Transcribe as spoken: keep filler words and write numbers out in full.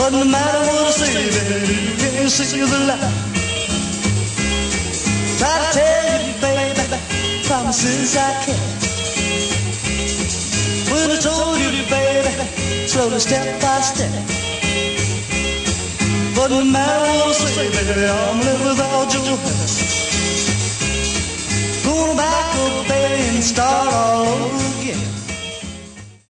But no matter what I say, baby, you can't see the light. Try to tell you, baby, promises I can't. When I told you, baby, slowly step by step. But no matter what I say, baby, I'm living without your help. Going back up, baby, and start all over again.